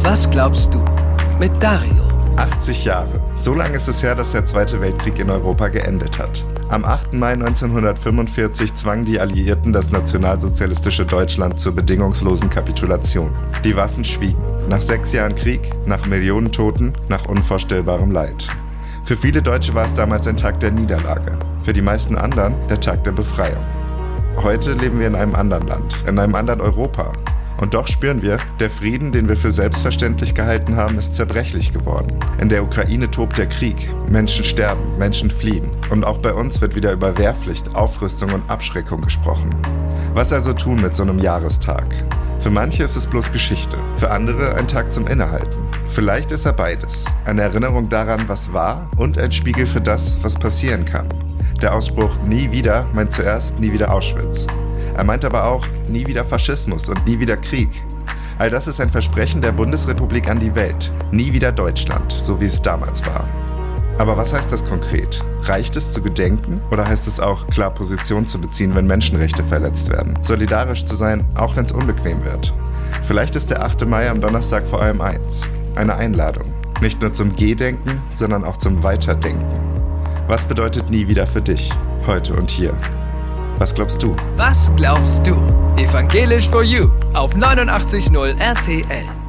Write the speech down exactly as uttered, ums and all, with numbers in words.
Was glaubst du? Mit Dario. achtzig Jahre. So lange ist es her, dass der Zweite Weltkrieg in Europa geendet hat. Am achten Mai neunzehnhundertfünfundvierzig zwangen die Alliierten das nationalsozialistische Deutschland zur bedingungslosen Kapitulation. Die Waffen schwiegen. Nach sechs Jahren Krieg, nach Millionen Toten, nach unvorstellbarem Leid. Für viele Deutsche war es damals ein Tag der Niederlage. Für die meisten anderen der Tag der Befreiung. Heute leben wir in einem anderen Land, in einem anderen Europa. Und doch spüren wir, der Frieden, den wir für selbstverständlich gehalten haben, ist zerbrechlich geworden. In der Ukraine tobt der Krieg. Menschen sterben, Menschen fliehen. Und auch bei uns wird wieder über Wehrpflicht, Aufrüstung und Abschreckung gesprochen. Was also tun mit so einem Jahrestag? Für manche ist es bloß Geschichte, für andere ein Tag zum Innehalten. Vielleicht ist er beides. Eine Erinnerung daran, was war und ein Spiegel für das, was passieren kann. Der Ausspruch „Nie wieder“ meint zuerst nie wieder Auschwitz. Er meint aber auch nie wieder Faschismus und nie wieder Krieg. All das ist ein Versprechen der Bundesrepublik an die Welt. Nie wieder Deutschland, so wie es damals war. Aber was heißt das konkret? Reicht es zu gedenken oder heißt es auch, klar Position zu beziehen, wenn Menschenrechte verletzt werden? Solidarisch zu sein, auch wenn es unbequem wird? Vielleicht ist der achte Mai am Donnerstag vor allem eins: eine Einladung. Nicht nur zum Gedenken, sondern auch zum Weiterdenken. Was bedeutet nie wieder für dich, heute und hier? Was glaubst du? Was glaubst du? Evangelisch for You auf neunundachtzig Komma null R T L.